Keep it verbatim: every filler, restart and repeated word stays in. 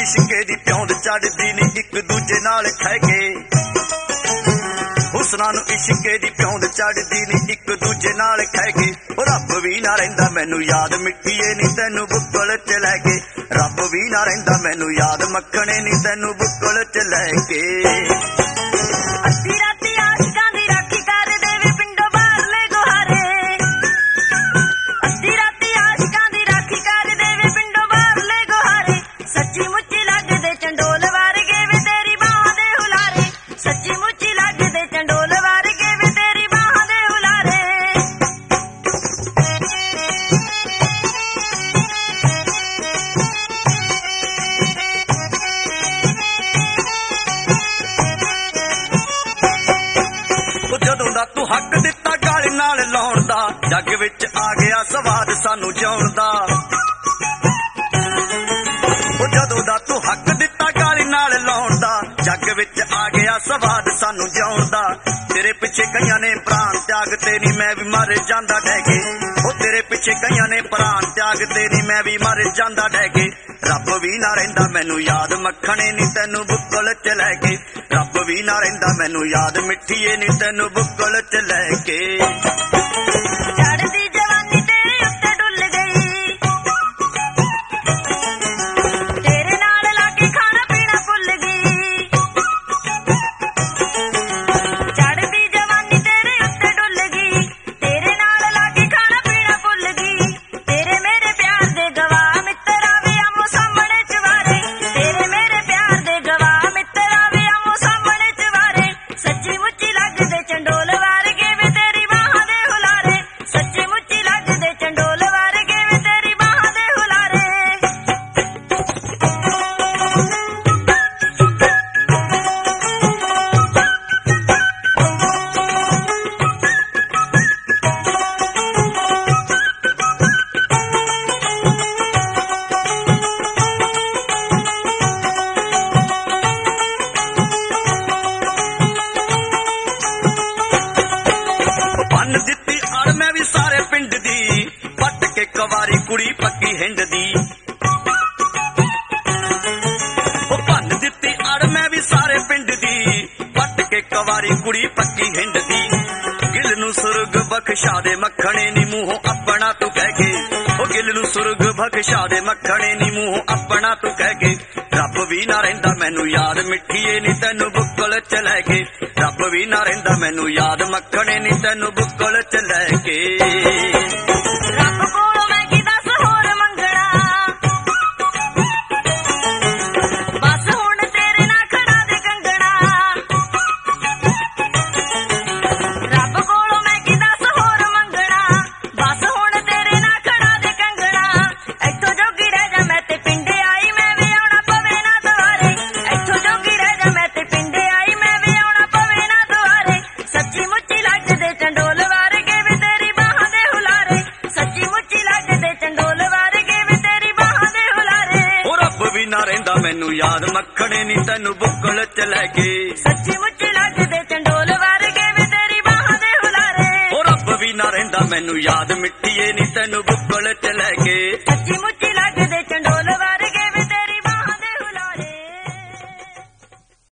इश्के दी प्योंद चढ़दी नी एक दूजे नाल खह के हुस्ना नू इश्के दी प्योंद चढ़दी नी एक दूजे नाल खह के रब भी ना रहिंदा मैनू याद मिठीए नी तैनू बुक्कल च लैके रब भी ना रहिंदा मैनू याद मक्खणे नी तैनू बुक्कल च लैके अद्धी राती आशिकां दी राखी कर देवे पिंडों बाहरले गुहारे अद्धी राती आशिकां दी राखी कर देवे पिंडों बाहरले गुहारे सच्ची मुच्ची लगदे चंडोल वर्गे वे तेरी बाहां दे हुलारे सच्ची मुच्ची लगदे चंडोल वर्गे वे तेरी बाहां दे हुलारे जदों दा तू हक दिता गल नाल लाउण दा जग विच आ गया सवाद सानू जिउण दा जदों दा तू हक दिता गल नाल लाउण दा जग विच आ गया सवाद सानू जिउण दा तेरे पिछे कईयां ने प्राण त्याग तेरी मैं भी मर जांदा ढह के ओ तेरे पिछे कईयां ने प्राण त्याग तेरी मैं भी मर जांदा ढह के रब भी ना रहिंदा मैनू याद मक्खणे नी तैनू बुक्कल च लैके रब भी ना रहिंदा मैनू याद मिठीए नी तैनू बुक्कल च लैके चढ़दी जवानी तेरे उत्ते डुल गई तेरे नाल लाके खाना पीना भुल गई चढ़दी जवानी तेरे उत्ते डुल गई तेरे नाल लाके खाना पीना भुल गई तेरे मेरे प्यार दे गवाह मित्तर आवे आमो सामने चवारे तेरे मेरे प्यार दे गवाह मित्तर आवे आमो सामने चवारे सच्ची मुच्ची लगदे चंडोल वर्गे वे तेरी बाहां दे हुलारे सच्ची मुच्ची लगदे चंडोल वर्गे वे तेरी बाहां दे हुलारे बन दित्ती अड़ मैं भी सारे पिंड दी पट के कवारी कुड़ी पक्की हिंड दी ओ बन दित्ती अड़ मैं भी सारे पिंड दी पट के कवारी कुड़ी पक्की हिंड दी गिल नू सुरग बख्शा दे मक्खणे नी मूहों अपना तू कह के ओ गिल नू सुरग बख्शा दे मक्खणे नी मूहों अपना तू कह के रब भी ना रहिंदा मैनू याद मिठीए नी तैनू बुक्कल च लैके रब भी ना रहिंदा मैनू याद मक्खणे नी तैनू बुक्कल च लैके रब कोलों मैं की दस होर मंगना बस हुण तेरे नाल खड़ा दे कंगना रब कोलों मैं की दस होर मंगना बस हुण तेरे नाल खड़ा दे कंगना इत्थों जोगी रह जा मैं ते पिंडे आई मैं भी आउणा पवे ना दुआरे इत्थों जोगी रह जा मैं ते पिंडे आई मैं भी आउणा पवे ना दुआरे सच्ची मुच्ची लगदे चंडोल वर्गे वे तेरी बाहां दे हुलारे सच्ची मुच्ची लगदे चंडोल वर्गे वे तेरी बाहां दे हुलारे ओ रब भी ना रहिंदा मैनू याद मक्खणे नी तैनू बुक्कल च लैके सच्ची मुच्ची लगदे चंडोल वर्गे वे तेरी बाहां दे हुलारे ओ रब भी ना रहिंदा मैनू याद मिठीए नी तैनू बुक्कल च लैके सच्ची मुच्ची